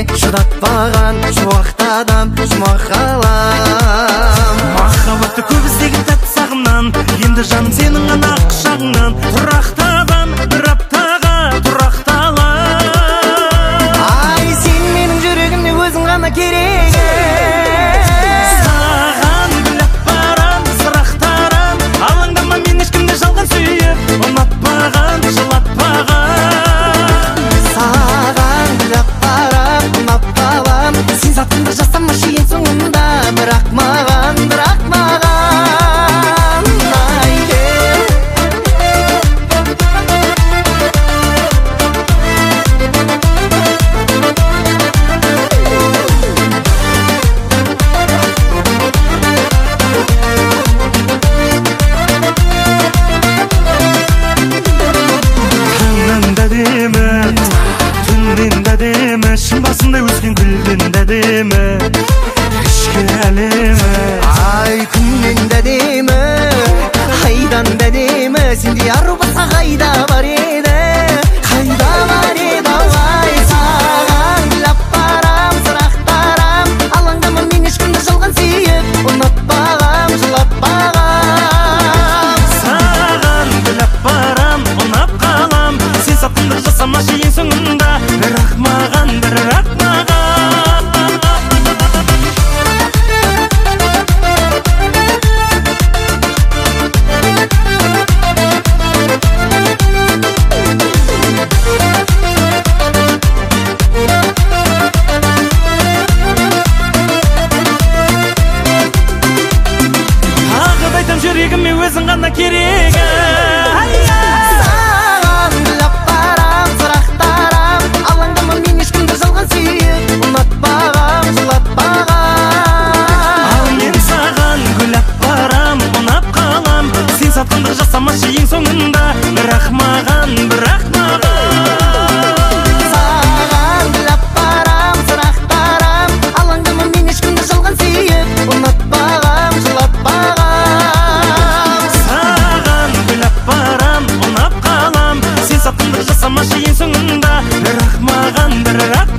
шыдатпаған шуақтадам жұмақ қалам. Махаббатты көп іздеген тәтті сағымнан, енді жаным сенің ғана құшағыңнан тұрақтадам, бір аптаға тұрақталам. Ай, сен менің жүрегімде өзің ғана керек. Саған гүлап барам, сырақтарам, алаңдама, мен ешкімді жалған сүйіп, ұнатпаған, жылатпаған. Саған гүлап барам, ұнап қалам, сен затыңды жасамашы ең соңында, бірақ маған, бірақ маған. Шын басында өскен гүлден де әдемі, ішкі әлемі. Ай, күннен де әдемі, айдан да әдемі, сендей ару басқа қайда бар еді, қайда бар еді. Ай, саған гүлап барам, сырақтарам, алаңдама, мен ешкімді жалған сүйіп, ұнатпағам, жылатпағам. Саған гүлап барам, ұнап қалам, сен сатқындық жасамашы ең соңында, бірақ маған, бірақ маған. Тағы да айтам, жүрегіме өзің ғана керегі. Саған гүлап барам, сырақтарам, алаңдама, мен ешкімді жалған сүйіп, ұнатпағам, жылатпағам. Ал мен саған гүлап барам, ұнап қалам, сен сатқындық жасамашы ең соңында, бірақ маған, бірақ маған. Саған гүлап барам, сырақтарам, алаңдама, мен ешкімді жалған сүйіп, ұнатпағам, жылатпағам. Саған гүлап барам, ұнап қалам, сен сатқындық жасамашы ең соңында, бірақ маған, бірақ